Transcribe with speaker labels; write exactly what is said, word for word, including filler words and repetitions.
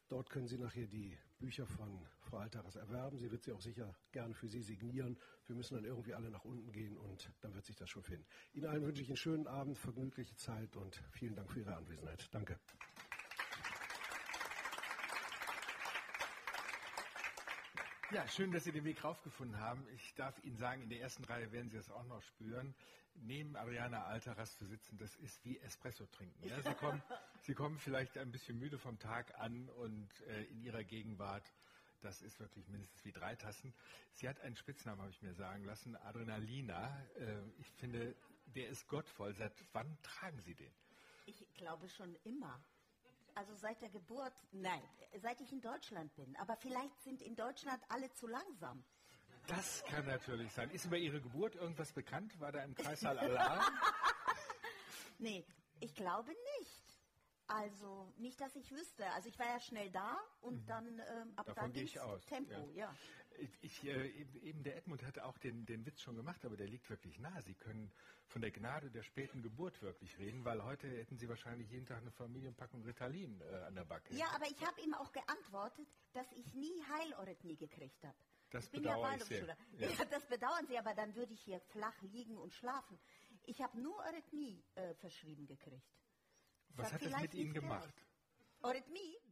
Speaker 1: Dort können Sie nachher die Bücher von Frau Altaras erwerben. Sie wird sie auch sicher gerne für Sie signieren. Wir müssen dann irgendwie alle nach unten gehen und dann wird sich das schon finden. Ihnen allen wünsche ich einen schönen Abend, vergnügliche Zeit und vielen Dank für Ihre Anwesenheit. Danke.
Speaker 2: Ja, schön, dass Sie den Weg raufgefunden haben. Ich darf Ihnen sagen, in der ersten Reihe werden Sie das auch noch spüren. Neben Adriana Altaras zu sitzen, das ist wie Espresso trinken. Ja? Sie, kommen, Sie kommen vielleicht ein bisschen müde vom Tag an und äh, in Ihrer Gegenwart, das ist wirklich mindestens wie drei Tassen. Sie hat einen Spitznamen, habe ich mir sagen lassen, Adrenalina. Äh, ich finde, der ist gottvoll. Seit wann tragen Sie den?
Speaker 3: Ich glaube schon immer. Also seit der Geburt, nein, seit ich in Deutschland bin. Aber vielleicht sind in Deutschland alle zu langsam.
Speaker 2: Das kann natürlich sein. Ist über Ihre Geburt irgendwas bekannt? War da im Kreissaal Alarm?
Speaker 3: Nee, ich glaube nicht. Also nicht, dass ich wüsste. Also ich war ja schnell da und mhm. dann ähm, ab
Speaker 2: Davon
Speaker 3: dann
Speaker 2: gehe ich aus.
Speaker 3: Tempo, ja.
Speaker 2: ja. Ich, ich, äh, eben der Edmund hatte auch den, den Witz schon gemacht, aber der liegt wirklich nah. Sie können von der Gnade der späten Geburt wirklich reden, weil heute hätten Sie wahrscheinlich jeden Tag eine Familienpackung Ritalin äh, an der Backe.
Speaker 3: Ja, aber ich habe ihm auch geantwortet, dass ich nie Heileurythmie gekriegt habe.
Speaker 2: Das
Speaker 3: ich bin ja
Speaker 2: bedauere ich sehr.
Speaker 3: Ja. Ja, das bedauern Sie, aber dann würde ich hier flach liegen und schlafen. Ich habe nur Eurythmie äh, verschrieben gekriegt.
Speaker 2: Was hat das mit Ihnen gemacht?
Speaker 3: Eurythmie?